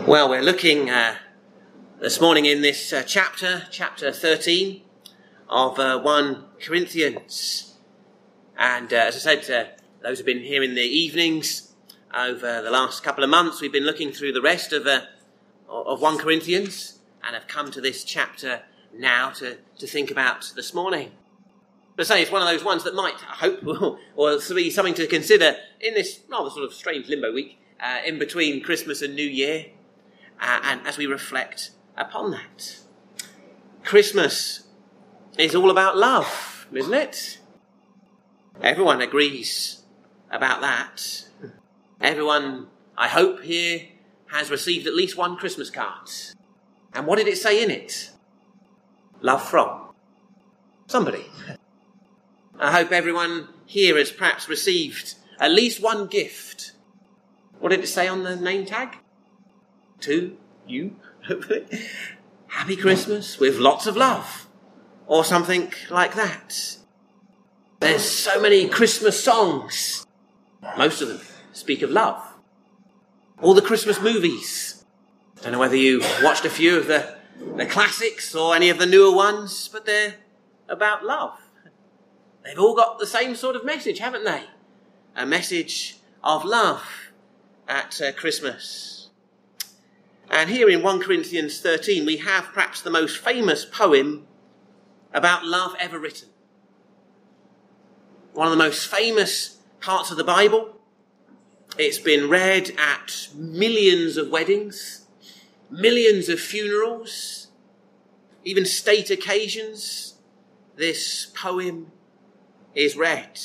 Well, we're looking this morning in this chapter 13 of 1 Corinthians. And as I said, those who have been here in the evenings over the last couple of months, we've been looking through the rest of 1 Corinthians and have come to this chapter now to think about this morning. But I say it's one of those ones that might, I hope, or be something to consider in this rather sort of strange limbo week in between Christmas and New Year. And as we reflect upon that. Christmas is all about love, isn't it? Everyone agrees about that. Everyone, I hope, here has received at least one Christmas card. And what did it say in it? Love from somebody. I hope everyone here has perhaps received at least one gift. What did it say on the name tag? To you, hopefully. Happy Christmas with lots of love. Or something like that. There's so many Christmas songs. Most of them speak of love. All the Christmas movies. Don't know whether you watched a few of the classics or any of the newer ones, but they're about love. They've all got the same sort of message, haven't they? A message of love at Christmas. And here in 1 Corinthians 13, we have perhaps the most famous poem about love ever written. One of the most famous parts of the Bible. It's been read at millions of weddings, millions of funerals, even state occasions. This poem is read.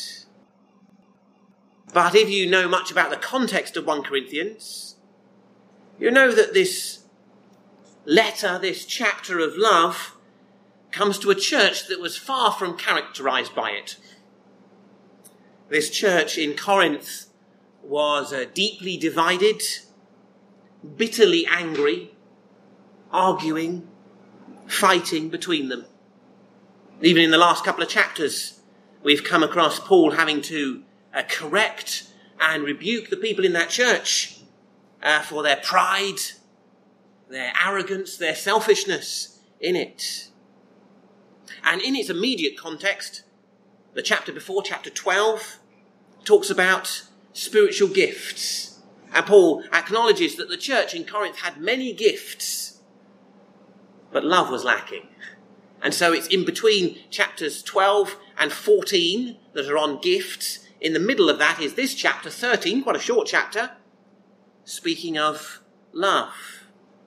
But if you know much about the context of 1 Corinthians, you know that this letter, this chapter of love, comes to a church that was far from characterised by it. This church in Corinth was deeply divided, bitterly angry, arguing, fighting between them. Even in the last couple of chapters, we've come across Paul having to correct and rebuke the people in that church for their pride, their arrogance, their selfishness in it. And in its immediate context, the chapter before, chapter 12, talks about spiritual gifts. And Paul acknowledges that the church in Corinth had many gifts, but love was lacking. And so it's in between chapters 12 and 14 that are on gifts. In the middle of that is this chapter 13, quite a short chapter, speaking of love.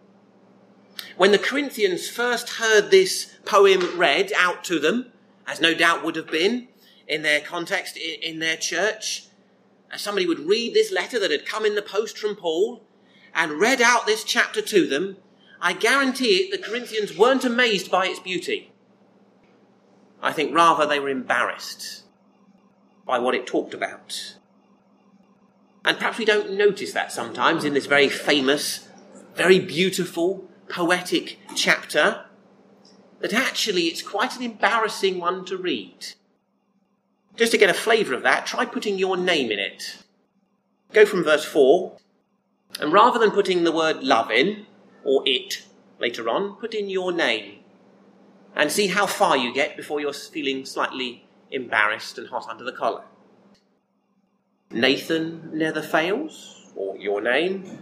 When the Corinthians first heard this poem read out to them, as no doubt would have been in their context, in their church, somebody would read this letter that had come in the post from Paul and read out this chapter to them, I guarantee it the Corinthians weren't amazed by its beauty. I think rather they were embarrassed by what it talked about. And perhaps we don't notice that sometimes in this very famous, very beautiful, poetic chapter, that actually it's quite an embarrassing one to read. Just to get a flavour of that, try putting your name in it. Go from verse 4, and rather than putting the word love in, or it, later on, put in your name, and see how far you get before you're feeling slightly embarrassed and hot under the collar. Nathan never fails, or your name.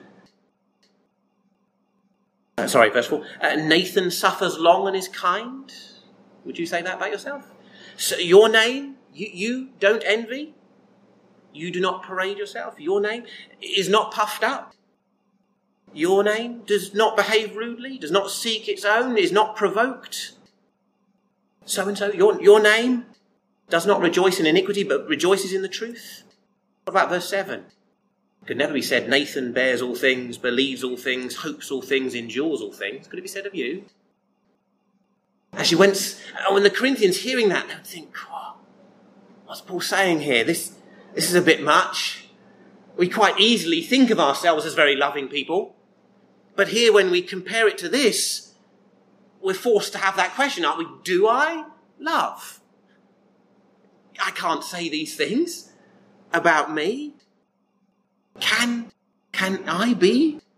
Verse 4. Nathan suffers long and is kind. Would you say that about yourself? So your name, you don't envy. You do not parade yourself. Your name is not puffed up. Your name does not behave rudely, does not seek its own, is not provoked. So-and-so, your name does not rejoice in iniquity, but rejoices in the truth. What about verse 7? It could never be said, Nathan bears all things, believes all things, hopes all things, endures all things. Could it be said of you? Actually, when the Corinthians hearing that, they would think, what's Paul saying here? This is a bit much. We quite easily think of ourselves as very loving people. But here, when we compare it to this, we're forced to have that question, aren't we? Do I love? I can't say these things about me. Can I be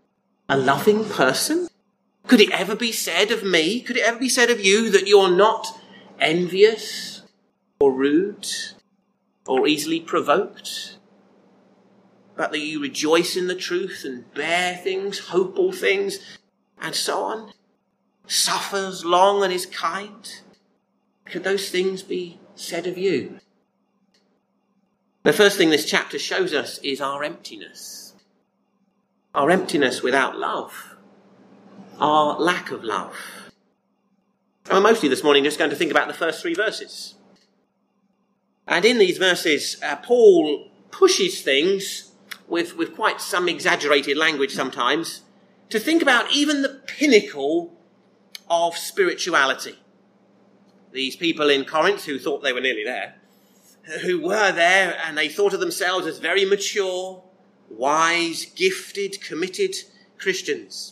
a loving person? Could it ever be said of me, could it ever be said of you that you're not envious or rude or easily provoked, but that you rejoice in the truth and bear things, hope all things, and so on? Suffers long and is kind? Could those things be said of you? The first thing this chapter shows us is our emptiness. Our emptiness without love. Our lack of love. I'm mostly this morning just going to think about the first 3 verses. And in these verses, Paul pushes things with quite some exaggerated language sometimes to think about even the pinnacle of spirituality. These people in Corinth who thought they were nearly there, who were there and they thought of themselves as very mature, wise, gifted, committed Christians.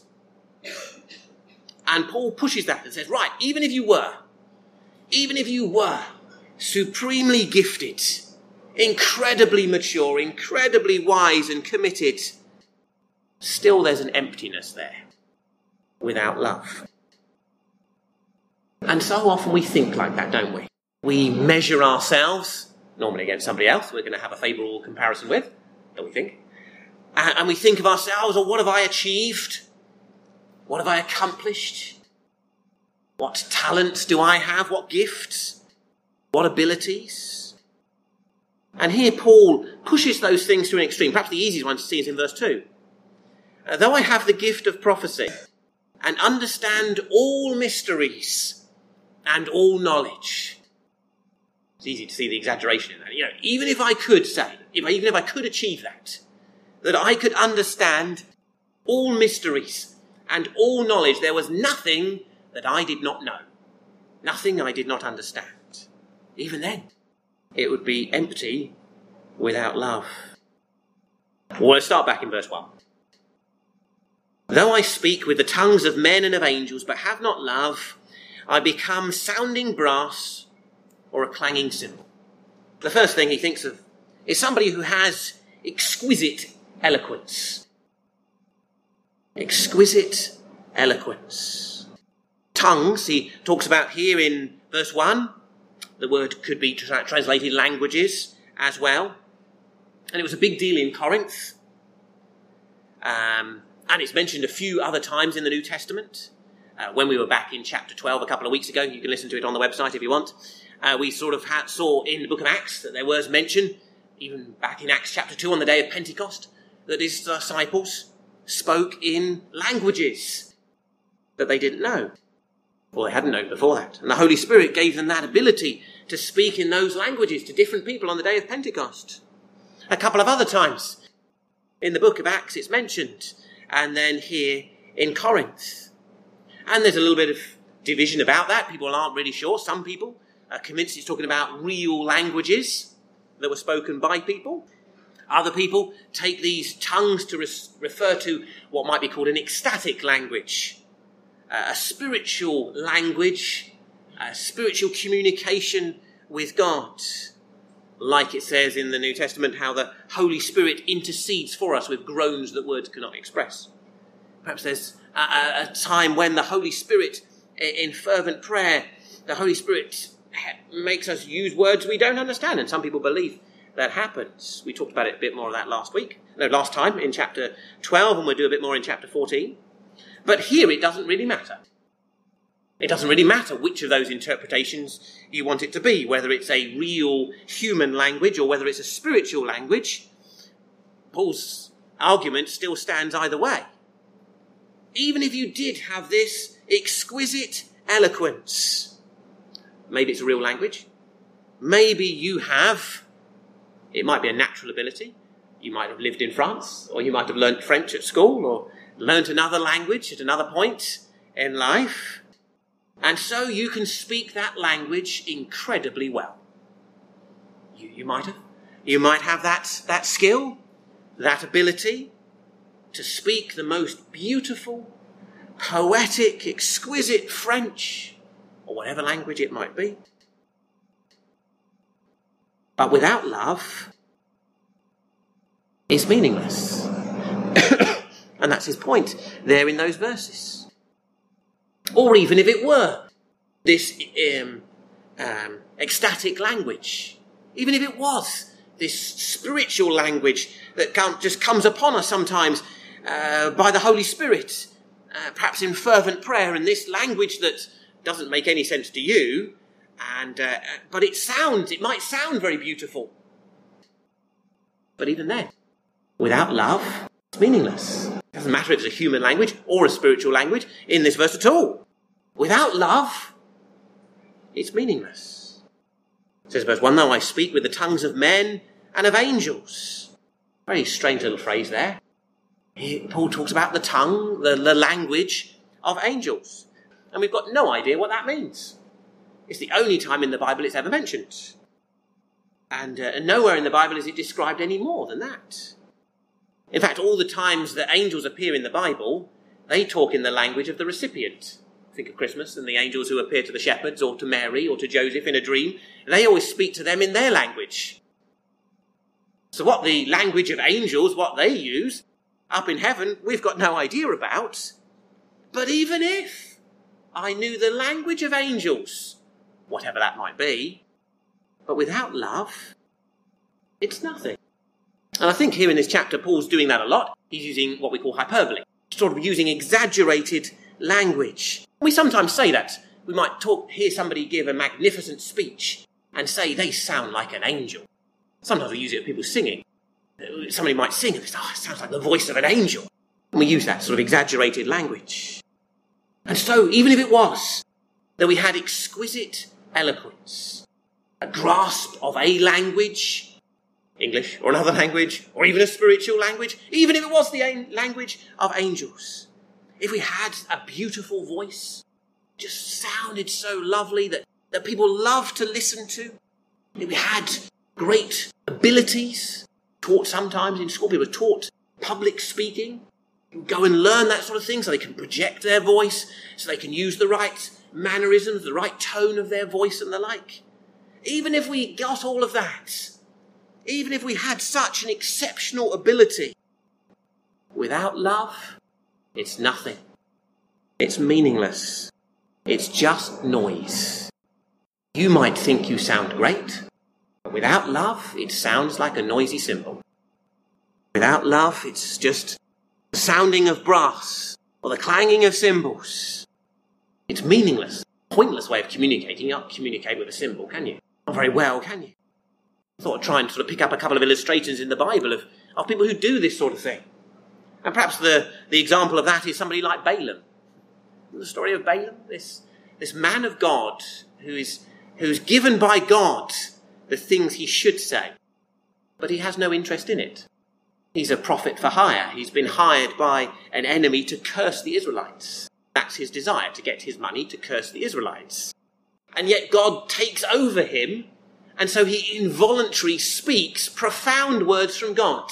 And Paul pushes that and says, right, even if you were supremely gifted, incredibly mature, incredibly wise and committed, still there's an emptiness there without love. And so often we think like that, don't we? We measure ourselves, normally against somebody else we're going to have a favourable comparison with, don't we think? And we think of ourselves, or what have I achieved? What have I accomplished? What talents do I have? What gifts? What abilities? And here Paul pushes those things to an extreme. Perhaps the easiest one to see is in verse 2. Though I have the gift of prophecy and understand all mysteries and all knowledge. It's easy to see the exaggeration in that. Even if I could say, even if I could achieve that I could understand all mysteries and all knowledge, there was nothing that I did not know. Nothing I did not understand. Even then, it would be empty without love. Well, let's start back in verse 1. Though I speak with the tongues of men and of angels, but have not love, I become sounding brass or a clanging cymbal. The first thing he thinks of is somebody who has exquisite eloquence. Exquisite eloquence. Tongues, he talks about here in verse 1. The word could be translated languages as well. And it was a big deal in Corinth. And it's mentioned a few other times in the New Testament. When we were back in chapter 12 a couple of weeks ago, you can listen to it on the website if you want. We sort of saw in the book of Acts that there was mention, even back in Acts chapter 2 on the day of Pentecost, that his disciples spoke in languages that they didn't know, or they hadn't known before that. And the Holy Spirit gave them that ability to speak in those languages to different people on the day of Pentecost. A couple of other times in the book of Acts it's mentioned, and then here in Corinth. And there's a little bit of division about that. People aren't really sure. Some people are convinced it's talking about real languages that were spoken by people. Other people take these tongues to refer to what might be called an ecstatic language, a spiritual language, a spiritual communication with God. Like it says in the New Testament, how the Holy Spirit intercedes for us with groans that words cannot express. Perhaps there's a time when the Holy Spirit, in fervent prayer, the Holy Spirit makes us use words we don't understand, and some people believe that happens. We talked about it a bit more of that last time in chapter 12, and we'll do a bit more in chapter 14. But here it doesn't really matter. It doesn't really matter which of those interpretations you want it to be, whether it's a real human language or whether it's a spiritual language. Paul's argument still stands either way. Even if you did have this exquisite eloquence, maybe it's a real language, maybe you have, it might be a natural ability, you might have lived in France, or you might have learnt French at school, or learnt another language at another point in life, and so you can speak that language incredibly well. You might have. You might have that skill, that ability to speak the most beautiful, poetic, exquisite French, or whatever language it might be. But without love, it's meaningless. And And that's his point there in those verses. Or even if it were this ecstatic language, even if it was this spiritual language that just comes upon us sometimes by the Holy Spirit, perhaps in fervent prayer, and this language that doesn't make any sense to you, but it might sound very beautiful. But even then, without love, it's meaningless. It doesn't matter if it's a human language or a spiritual language in this verse at all. Without love, it's meaningless. It says, verse 1, though I speak with the tongues of men and of angels. Very strange little phrase there. Paul talks about the tongue, the language of angels. And we've got no idea what that means. It's the only time in the Bible it's ever mentioned. And nowhere in the Bible is it described any more than that. In fact, all the times that angels appear in the Bible, they talk in the language of the recipient. Think of Christmas and the angels who appear to the shepherds or to Mary or to Joseph in a dream. They always speak to them in their language. So what the language of angels, what they use up in heaven, we've got no idea about. But even if I knew the language of angels, whatever that might be, but without love, it's nothing. And I think here in this chapter, Paul's doing that a lot. He's using what we call hyperbole, sort of using exaggerated language. We sometimes say that. We might hear somebody give a magnificent speech and say they sound like an angel. Sometimes we use it with people singing. Somebody might sing and they say, it sounds like the voice of an angel. And we use that sort of exaggerated language. And so, even if it was that we had exquisite eloquence, a grasp of a language, English or another language, or even a spiritual language, even if it was the language of angels, if we had a beautiful voice, just sounded so lovely that people loved to listen to, if we had great abilities, taught sometimes in school, people were taught public speaking, go and learn that sort of thing so they can project their voice, so they can use the right mannerisms, the right tone of their voice and the like. Even if we got all of that, even if we had such an exceptional ability, without love, it's nothing. It's meaningless. It's just noise. You might think you sound great, but without love, it sounds like a noisy cymbal. Without love, it's just the sounding of brass or the clanging of cymbals. It's meaningless, pointless way of communicating. You can't communicate with a cymbal, can you? Not very well, can you? I thought I'd try and sort of pick up a couple of illustrations in the Bible of people who do this sort of thing. And perhaps the example of that is somebody like Balaam. The story of Balaam, this man of God who's given by God the things he should say, but he has no interest in it. He's a prophet for hire. He's been hired by an enemy to curse the Israelites. That's his desire, to get his money to curse the Israelites. And yet God takes over him, and so he involuntarily speaks profound words from God.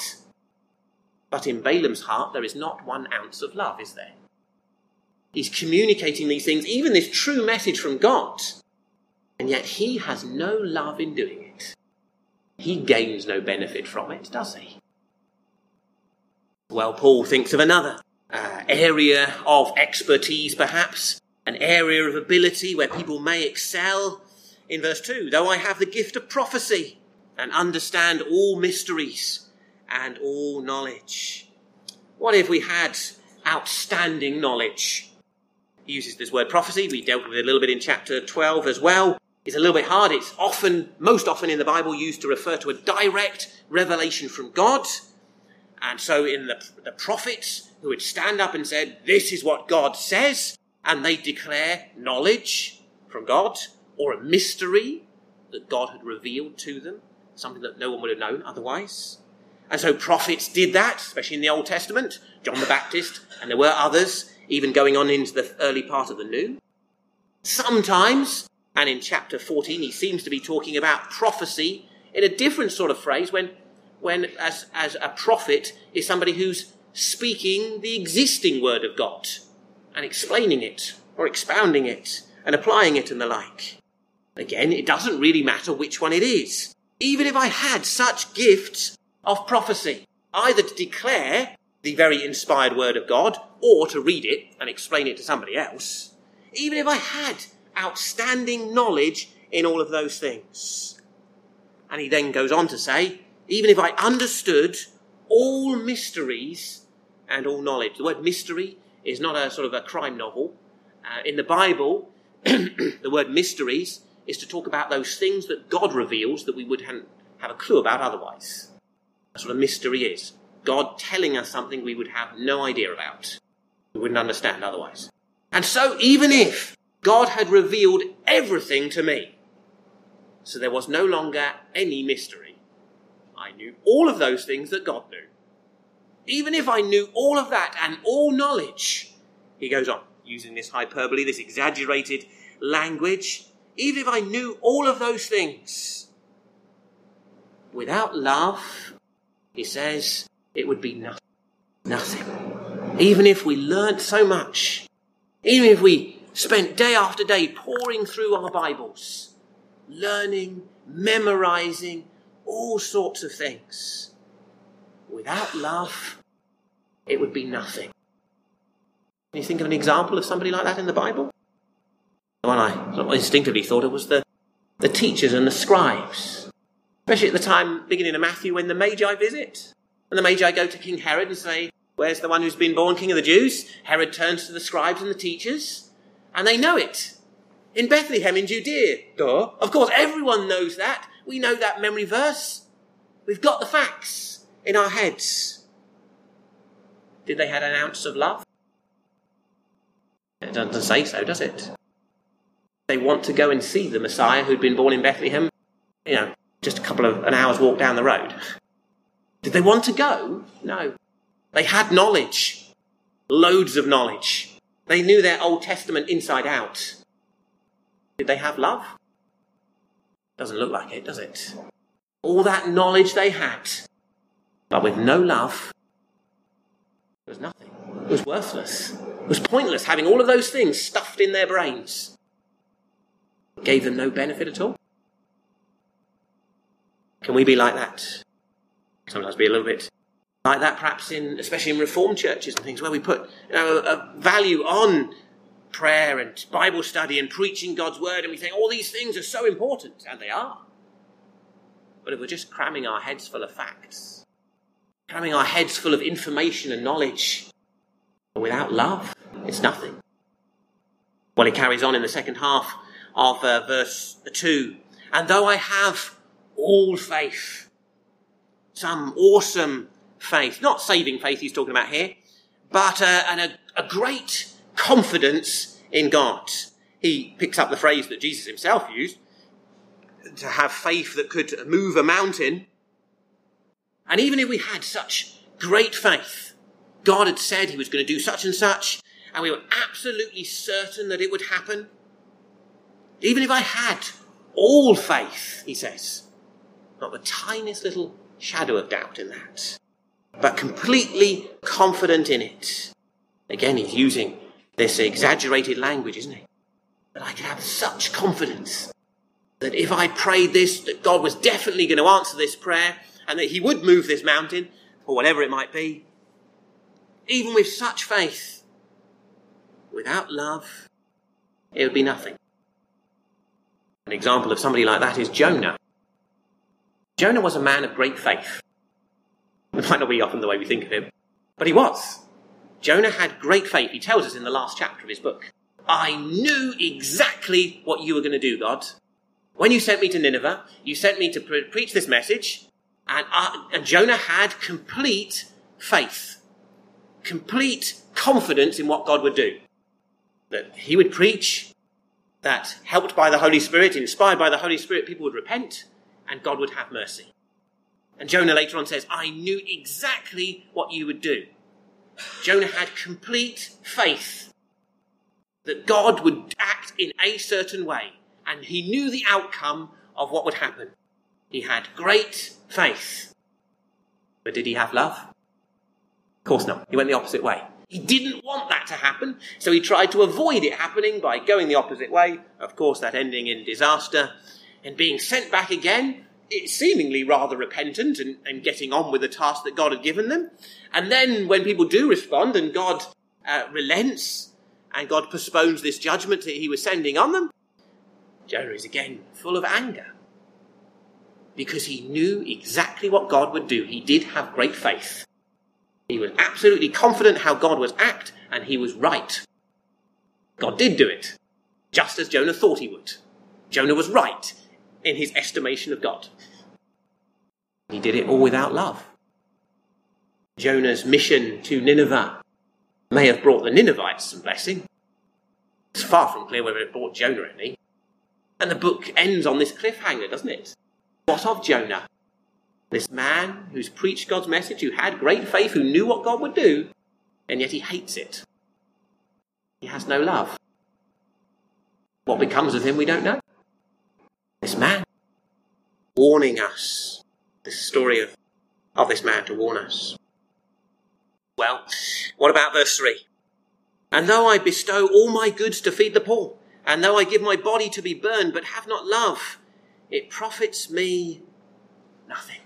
But in Balaam's heart, there is not 1 ounce of love, is there? He's communicating these things, even this true message from God, and yet he has no love in doing it. He gains no benefit from it, does he? Well, Paul thinks of another area of expertise, perhaps, an area of ability where people may excel. In verse 2, though I have the gift of prophecy and understand all mysteries and all knowledge. What if we had outstanding knowledge? He uses this word prophecy. We dealt with it a little bit in chapter 12 as well. It's a little bit hard. It's most often in the Bible used to refer to a direct revelation from God. And so in the prophets who would stand up and said, this is what God says, and they declare knowledge from God or a mystery that God had revealed to them, something that no one would have known otherwise. And so prophets did that, especially in the Old Testament, John the Baptist, and there were others, even going on into the early part of the New. Sometimes, and in chapter 14, he seems to be talking about prophecy in a different sort of phrase when as a prophet is somebody who's speaking the existing word of God and explaining it or expounding it and applying it and the like. Again, it doesn't really matter which one it is. Even if I had such gifts of prophecy, either to declare the very inspired word of God, or to read it and explain it to somebody else, even if I had outstanding knowledge in all of those things. And he then goes on to say, even if I understood all mysteries and all knowledge. The word mystery is not a sort of a crime novel. In the Bible, the word mysteries is to talk about those things that God reveals that we wouldn't have a clue about otherwise. That's what a mystery is. God telling us something we would have no idea about. We wouldn't understand otherwise. And so even if God had revealed everything to me, so there was no longer any mystery, I knew all of those things that God knew. Even if I knew all of that and all knowledge, he goes on, using this hyperbole, this exaggerated language, even if I knew all of those things, without love, he says, it would be nothing. Nothing. Even if we learnt so much, even if we spent day after day pouring through our Bibles, learning, memorizing, all sorts of things, without love, it would be nothing. Can you think of an example of somebody like that in the Bible? The one I instinctively thought of was the teachers and the scribes. Especially at the time, beginning of Matthew, when the Magi visit. And the Magi go to King Herod and say, where's the one who's been born king of the Jews? Herod turns to the scribes and the teachers, and they know it. In Bethlehem in Judea. Duh. Of course, everyone knows that. We know that memory verse. We've got the facts in our heads. Did they have an ounce of love? It doesn't say so, does it? They want to go and see the Messiah who'd been born in Bethlehem, just an hour's walk down the road. Did they want to go? No. They had knowledge. Loads of knowledge. They knew their Old Testament inside out. Did they have love? Doesn't look like it, does it? All that knowledge they had, but with no love, it was nothing. It was worthless. It was pointless having all of those things stuffed in their brains. It gave them no benefit at all. Can we be like that? Sometimes be a little bit like that, perhaps especially in Reformed churches and things where we put a value on prayer and Bible study and preaching God's word, and we think all these things are so important, and they are. But if we're just cramming our heads full of facts, cramming our heads full of information and knowledge, without love, it's nothing. Well, it carries on in the second half of verse 2. And though I have all faith, some awesome faith, not saving faith he's talking about here, but a great confidence in God. He picks up the phrase that Jesus himself used, to have faith that could move a mountain. And even if we had such great faith, God had said he was going to do such and such, and we were absolutely certain that it would happen. Even if I had all faith, he says, not the tiniest little shadow of doubt in that, but completely confident in it. Again, he's using this exaggerated language, isn't he? That I could have such confidence that if I prayed this, that God was definitely going to answer this prayer, and that he would move this mountain, or whatever it might be. Even with such faith, without love, it would be nothing. An example of somebody like that is Jonah. Jonah was a man of great faith. It might not be often the way we think of him, but he was. Jonah had great faith. He tells us in the last chapter of his book, I knew exactly what you were going to do, God. When you sent me to Nineveh, you sent me to preach this message, and Jonah had complete faith, complete confidence in what God would do. That he would preach, that helped by the Holy Spirit, inspired by the Holy Spirit, people would repent, and God would have mercy. And Jonah later on says, I knew exactly what you would do. Jonah had complete faith that God would act in a certain way, and he knew the outcome of what would happen. He had great faith. But did he have love? Of course not. He went the opposite way. He didn't want that to happen, so he tried to avoid it happening by going the opposite way. Of course, that ending in disaster and being sent back again, seemingly rather repentant and getting on with the task that God had given them. And then when people do respond and God relents and God postpones this judgment that he was sending on them, Jonah is again full of anger because he knew exactly what God would do. He did have great faith. He was absolutely confident how God would act, and he was right. God did do it, just as Jonah thought he would. Jonah was right in his estimation of God. He did it all without love. Jonah's mission to Nineveh may have brought the Ninevites some blessing. It's far from clear whether it brought Jonah any. And the book ends on this cliffhanger, doesn't it? What of Jonah? This man who's preached God's message, who had great faith, who knew what God would do, and yet he hates it. He has no love. What becomes of him, we don't know. This man warning us. This story of this man to warn us. Well, what about verse 3? And though I bestow all my goods to feed the poor, and though I give my body to be burned, but have not love, it profits me nothing.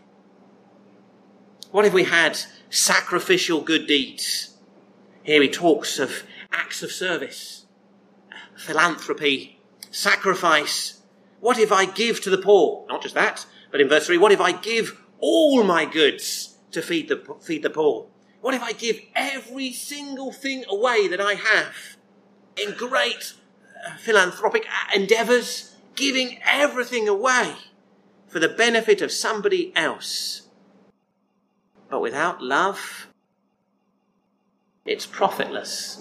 What if we had sacrificial good deeds? Here he talks of acts of service, philanthropy, sacrifice. What if I give to the poor? Not just that, but in verse 3, what if I give all my goods to feed the poor? What if I give every single thing away that I have in great philanthropic endeavours, giving everything away for the benefit of somebody else? But without love, it's profitless.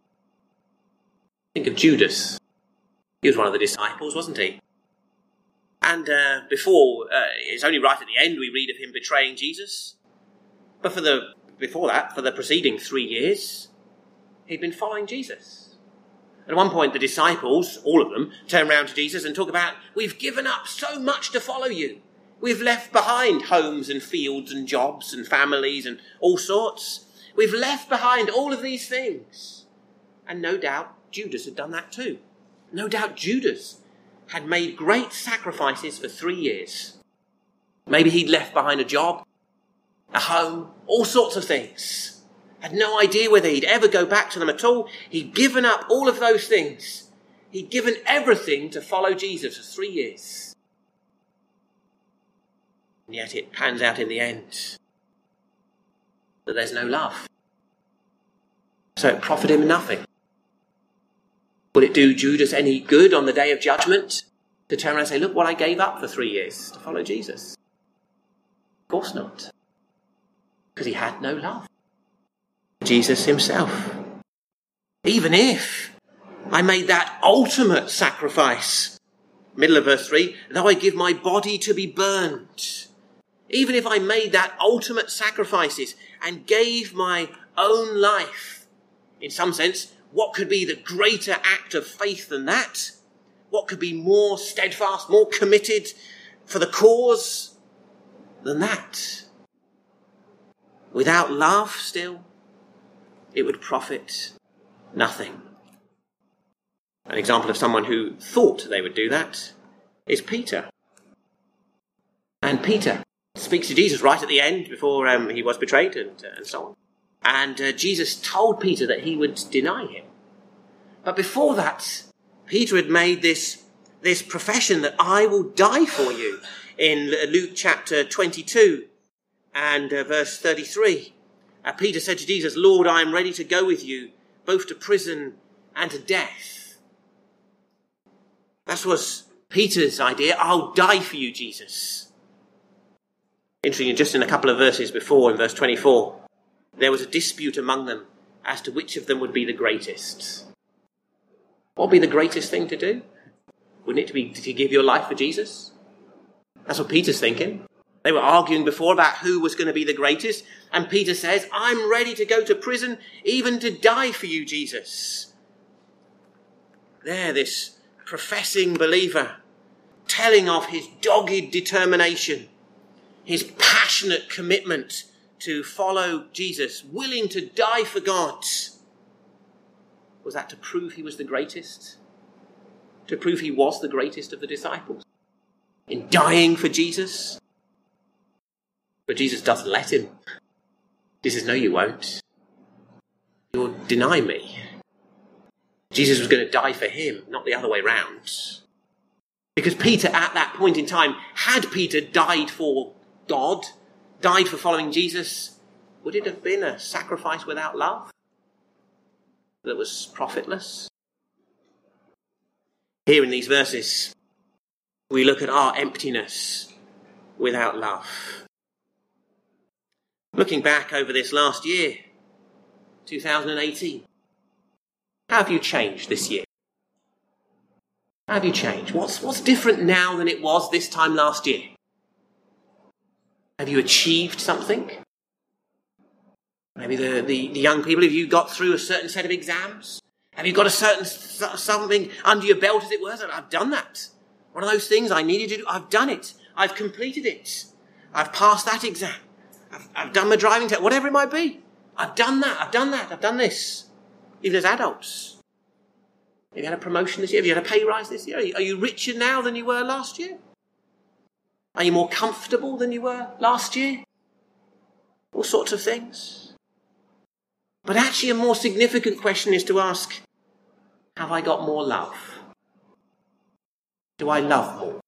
Think of Judas. He was one of the disciples, wasn't he? And it's only right at the end we read of him betraying Jesus. But before that, for the preceding 3 years, he'd been following Jesus. At one point, the disciples, all of them, turn around to Jesus and talk about, we've given up so much to follow you. We've left behind homes and fields and jobs and families and all sorts. We've left behind all of these things. And no doubt Judas had done that too. No doubt Judas had made great sacrifices for 3 years. Maybe he'd left behind a job, a home, all sorts of things. Had no idea whether he'd ever go back to them at all. He'd given up all of those things. He'd given everything to follow Jesus for 3 years. And yet it pans out in the end that there's no love. So it profited him nothing. Would it do Judas any good on the day of judgment to turn around and say, look what I gave up for 3 years to follow Jesus? Of course not. Because he had no love. Jesus himself. Even if I made that ultimate sacrifice, middle of verse 3, though I give my body to be burned, even if I made that ultimate sacrifices and gave my own life, in some sense, what could be the greater act of faith than that? What could be more steadfast, more committed for the cause than that? Without love still, it would profit nothing. An example of someone who thought they would do that is Peter. And Peter speaks to Jesus right at the end before he was betrayed and so on. And Jesus told Peter that he would deny him. But before that, Peter had made this profession that I will die for you in Luke chapter 22 and verse 33. Peter said to Jesus, Lord, I am ready to go with you, both to prison and to death. That was Peter's idea. I'll die for you, Jesus. Interesting, just in a couple of verses before, in verse 24, there was a dispute among them as to which of them would be the greatest. What would be the greatest thing to do? Wouldn't it be to give your life for Jesus? That's what Peter's thinking. They were arguing before about who was going to be the greatest. And Peter says, I'm ready to go to prison, even to die for you, Jesus. There, this professing believer, telling of his dogged determination, his passionate commitment to follow Jesus, willing to die for God. Was that to prove he was the greatest? To prove he was the greatest of the disciples? In dying for Jesus? But Jesus doesn't let him. Jesus says, no, you won't. You'll deny me. Jesus was going to die for him, not the other way round. Because Peter, at that point in time, had Peter died for God, died for following Jesus, would it have been a sacrifice without love that was profitless? Here in these verses, we look at our emptiness without love. Looking back over this last year, 2018, how have you changed this year? How have you changed? What's different now than it was this time last year? Have you achieved something? Maybe the young people, have you got through a certain set of exams? Have you got a certain something under your belt, as it were? I've done that. One of those things I needed to do, I've done it. I've completed it. I've passed that exam. I've done my driving test, whatever it might be. I've done that. I've done this. Even as adults. Have you had a promotion this year? Have you had a pay rise this year? Are you richer now than you were last year? Are you more comfortable than you were last year? All sorts of things. But actually a more significant question is to ask, have I got more love? Do I love more?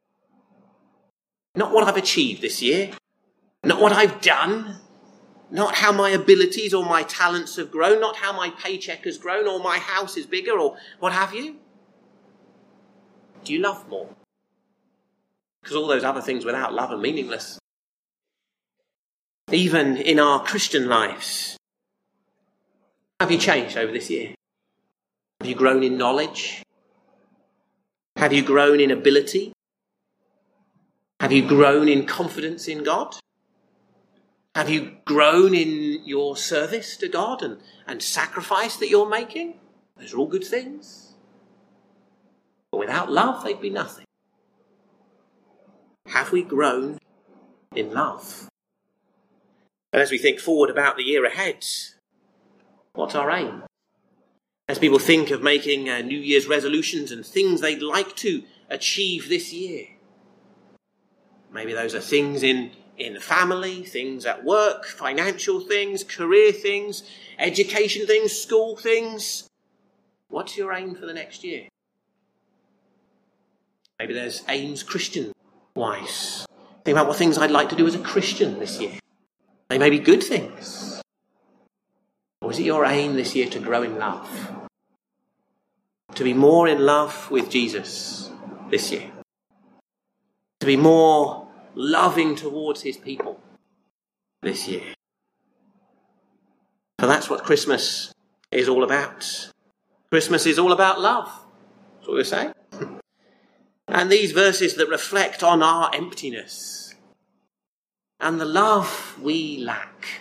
Not what I've achieved this year, not what I've done, not how my abilities or my talents have grown, not how my paycheck has grown or my house is bigger or what have you. Do you love more? Because all those other things without love are meaningless. Even in our Christian lives, have you changed over this year? Have you grown in knowledge? Have you grown in ability? Have you grown in confidence in God? Have you grown in your service to God and sacrifice that you're making? Those are all good things. But without love, they'd be nothing. Have we grown in love? And as we think forward about the year ahead, what's our aim? As people think of making New Year's resolutions and things they'd like to achieve this year, maybe those are things in family, things at work, financial things, career things, education things, school things. What's your aim for the next year? Maybe there's aims Christian-wise. Think about what things I'd like to do as a Christian this year. They may be good things. Or is it your aim this year to grow in love? To be more in love with Jesus this year? To be more loving towards his people this year? For that's what Christmas is all about. Christmas is all about love. That's what we're saying. And these verses that reflect on our emptiness and the love we lack.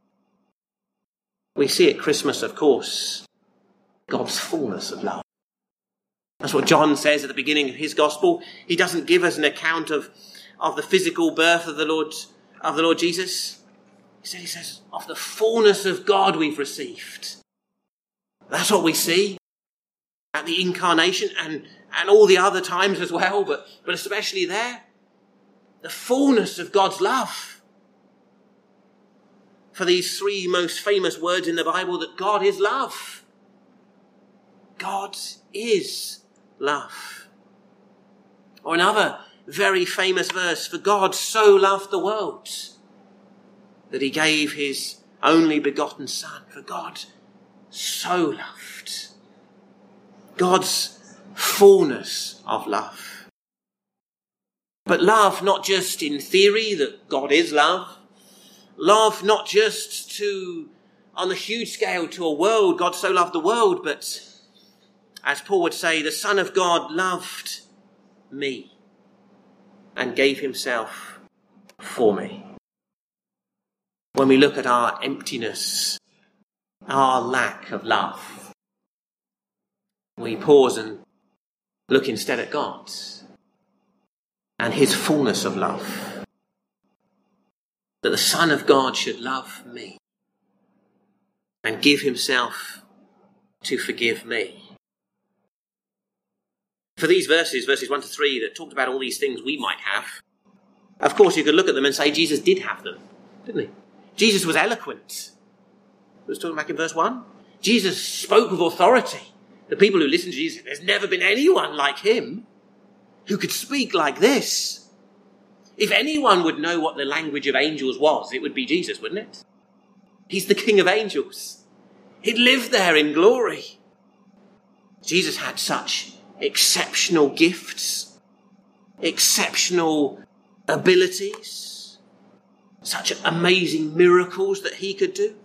We see at Christmas, of course, God's fullness of love. That's what John says at the beginning of his gospel. He doesn't give us an account of the physical birth of the Lord Jesus. He says, of the fullness of God we've received. That's what we see at the incarnation and all the other times as well, but especially there. The fullness of God's love. For these three most famous words in the Bible, that God is love. God is love. Or another very famous verse, for God so loved the world that he gave his only begotten Son. For God so loved. God's fullness of love. But love not just in theory that God is love. Love not just on the huge scale to a world, God so loved the world, but as Paul would say, the Son of God loved me and gave himself for me. When we look at our emptiness, our lack of love, we pause and look instead at God and his fullness of love. That the Son of God should love me and give himself to forgive me. For these verses 1 to 3, that talked about all these things we might have, of course you could look at them and say Jesus did have them, didn't he? Jesus was eloquent. I was talking back in verse 1. Jesus spoke with authority. The people who listened to Jesus, there's never been anyone like him who could speak like this. If anyone would know what the language of angels was, it would be Jesus, wouldn't it? He's the King of angels. He'd lived there in glory. Jesus had such exceptional gifts, exceptional abilities, such amazing miracles that he could do.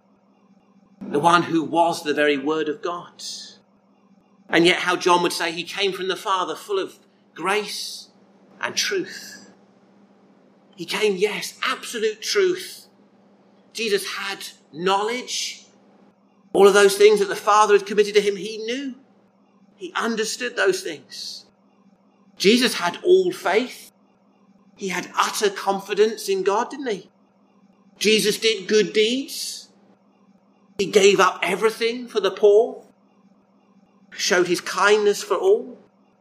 The one who was the very Word of God. And yet how John would say he came from the Father full of grace and truth. He came, yes, absolute truth. Jesus had knowledge. All of those things that the Father had committed to him, he knew. He understood those things. Jesus had all faith. He had utter confidence in God, didn't he? Jesus did good deeds. He gave up everything for the poor. Showed his kindness for all.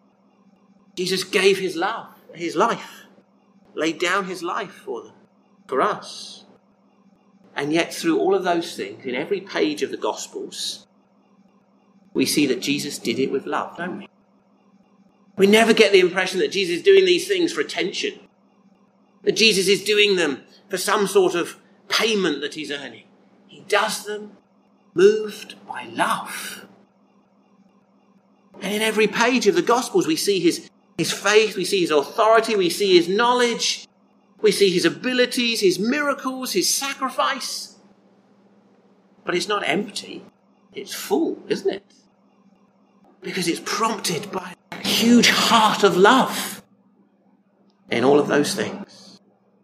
Jesus gave his love, his life. Laid down his life for them, for us. And yet through all of those things, in every page of the Gospels, we see that Jesus did it with love, don't we? We never get the impression that Jesus is doing these things for attention. That Jesus is doing them for some sort of payment that he's earning. He does them moved by love. And in every page of the Gospels we see his faith, we see his authority, we see his knowledge, we see his abilities, his miracles, his sacrifice. But it's not empty, it's full, isn't it? Because it's prompted by a huge heart of love in all of those things.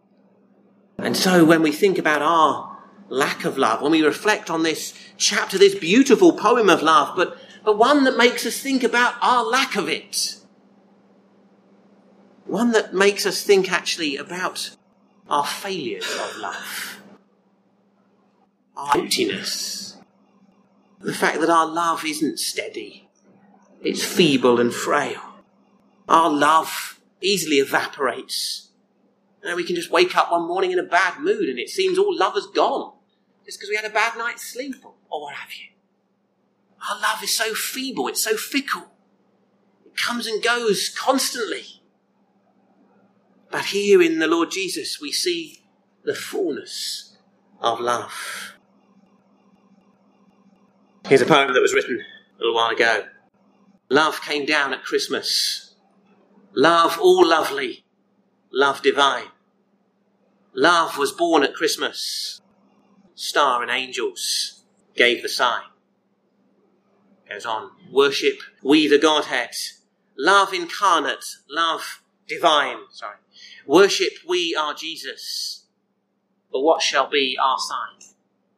And so when we think about our lack of love, when we reflect on this chapter, this beautiful poem of love, but one that makes us think about our lack of it. One that makes us think actually about our failures of love. Our emptiness. The fact that our love isn't steady. It's feeble and frail. Our love easily evaporates. And we can just wake up one morning in a bad mood and it seems all love has gone. Just because we had a bad night's sleep or what have you. Our love is so feeble, it's so fickle. It comes and goes constantly. But here in the Lord Jesus, we see the fullness of love. Here's a poem that was written a little while ago. Love came down at Christmas. Love all lovely, love divine. Love was born at Christmas. Star and angels gave the sign. Goes on. Worship we the Godhead. Love incarnate, love divine. Worship we our Jesus. But what shall be our sign?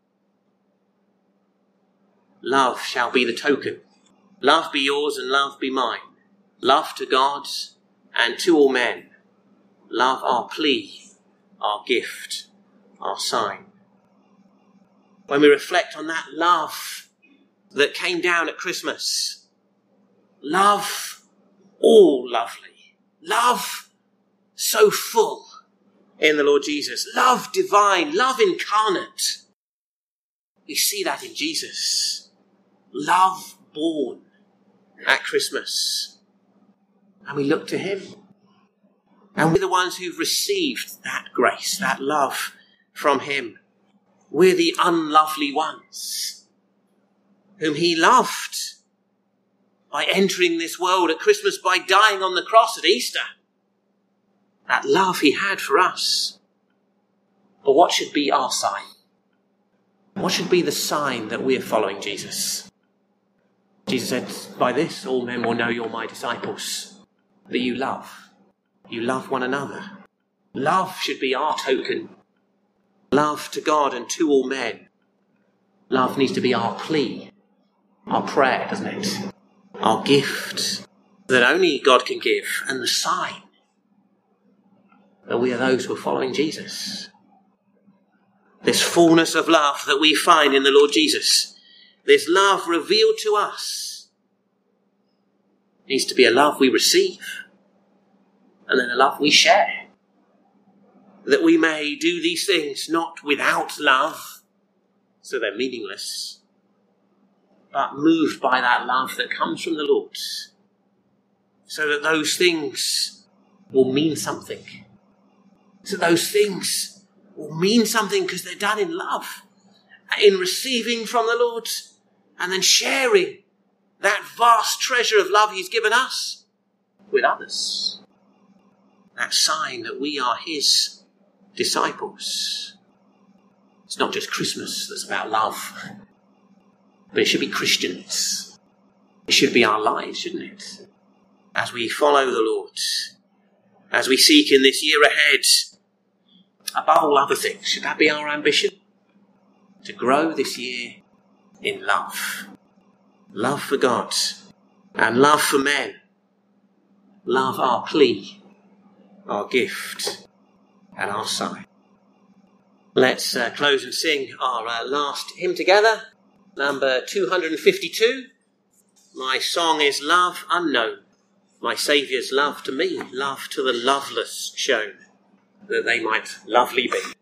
Love shall be the token. Love be yours and love be mine. Love to God and to all men. Love our plea, our gift, our sign. When we reflect on that love that came down at Christmas, love all lovely, love so full in the Lord Jesus, love divine, love incarnate. We see that in Jesus. Love born at Christmas. And we look to him. And we're the ones who've received that grace, that love from him. We're the unlovely ones whom he loved by entering this world at Christmas, by dying on the cross at Easter. That love he had for us. But what should be our sign? What should be the sign that we're following Jesus? Jesus said, by this all men will know you're my disciples, that you love. You love one another. Love should be our token. Love to God and to all men. Love needs to be our plea, our prayer, doesn't it? Our gift that only God can give, and the sign that we are those who are following Jesus. This fullness of love that we find in the Lord Jesus, this love revealed to us, needs to be a love we receive, and then a love we share. that we may do these things not without love, so they're meaningless, but moved by that love that comes from the Lord, so that those things will mean something. So those things will mean something because they're done in love, in receiving from the Lord and then sharing that vast treasure of love he's given us with others. That sign that we are his disciples. It's not just Christmas that's about love, but it should be Christians. It should be our lives, shouldn't it? As we follow the Lord, as we seek in this year ahead, above all other things, should that be our ambition? To grow this year in love. Love for God and love for men. Love our plea, our gift and our sign. Let's close and sing our last hymn together, number 252. My song is Love Unknown, my Saviour's love to me, love to the loveless shown, that they might lovely be.